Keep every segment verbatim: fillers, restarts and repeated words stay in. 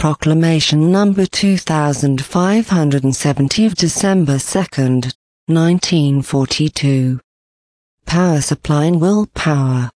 Proclamation number two thousand five hundred seventy of December second, nineteen forty-two. Power supplying willpower.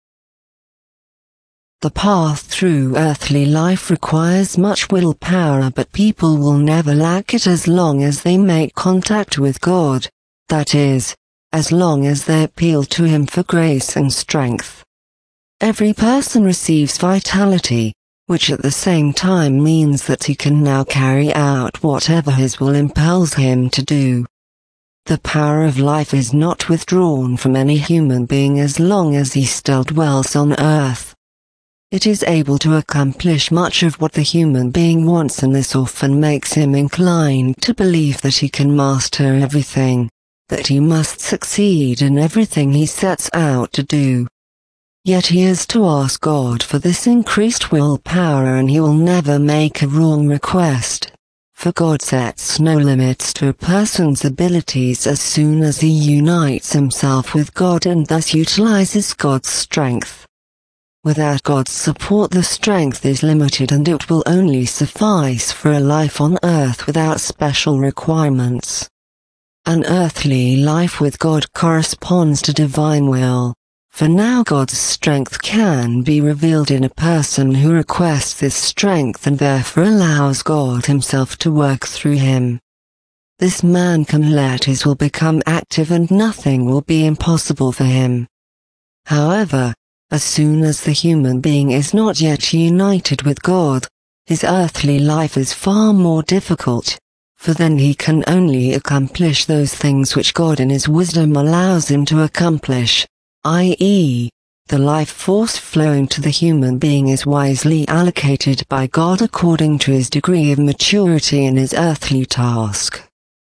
The path through earthly life requires much willpower, but people will never lack it as long as they make contact with God, that is, as long as they appeal to Him for grace and strength. Every person receives vitality, which at the same time means that he can now carry out whatever His will impels him to do. The power of life is not withdrawn from any human being as long as he still dwells on earth. It is able to accomplish much of what the human being wants, and this often makes him inclined to believe that he can master everything, that he must succeed in everything he sets out to do. Yet he is to ask God for this increased willpower, and he will never make a wrong request, for God sets no limits to a person's abilities as soon as he unites himself with God and thus utilizes God's strength. Without God's support, the strength is limited, and it will only suffice for a life on earth without special requirements. An earthly life with God corresponds to divine will, for now God's strength can be revealed in a person who requests this strength and therefore allows God Himself to work through him. This man can let his will become active, and nothing will be impossible for him. However, as soon as the human being is not yet united with God, his earthly life is far more difficult, for then he can only accomplish those things which God in His wisdom allows him to accomplish, that is, the life force flowing to the human being is wisely allocated by God according to his degree of maturity in his earthly task.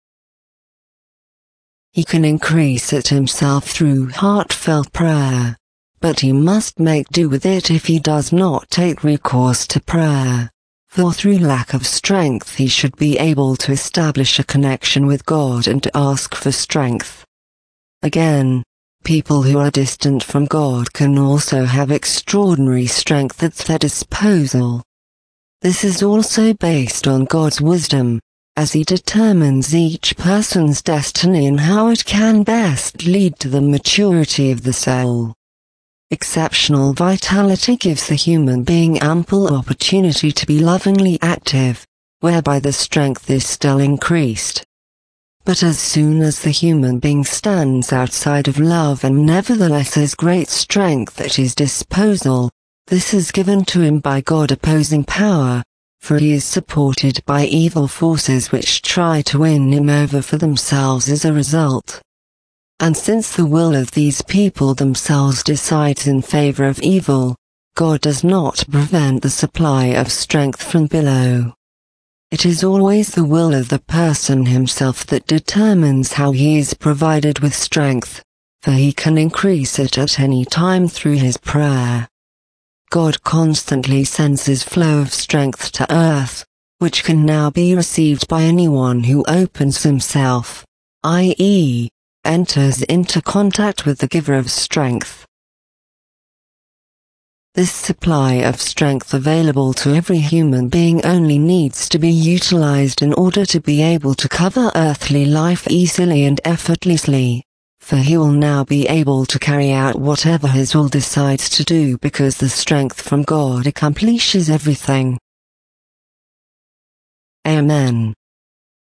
He can increase it himself through heartfelt prayer, but he must make do with it if he does not take recourse to prayer, for through lack of strength he should be able to establish a connection with God and to ask for strength. Again, people who are distant from God can also have extraordinary strength at their disposal. This is also based on God's wisdom, as He determines each person's destiny and how it can best lead to the maturity of the soul. Exceptional vitality gives the human being ample opportunity to be lovingly active, whereby the strength is still increased. But as soon as the human being stands outside of love and nevertheless has great strength at his disposal, this is given to him by God opposing power, for he is supported by evil forces which try to win him over for themselves as a result. And since the will of these people themselves decides in favor of evil, God does not prevent the supply of strength from below. It is always the will of the person himself that determines how he is provided with strength, for he can increase it at any time through his prayer. God constantly sends His flow of strength to earth, which can now be received by anyone who opens himself, that is, enters into contact with the giver of strength. This supply of strength available to every human being only needs to be utilized in order to be able to cover earthly life easily and effortlessly, for he will now be able to carry out whatever his will decides to do because the strength from God accomplishes everything. Amen.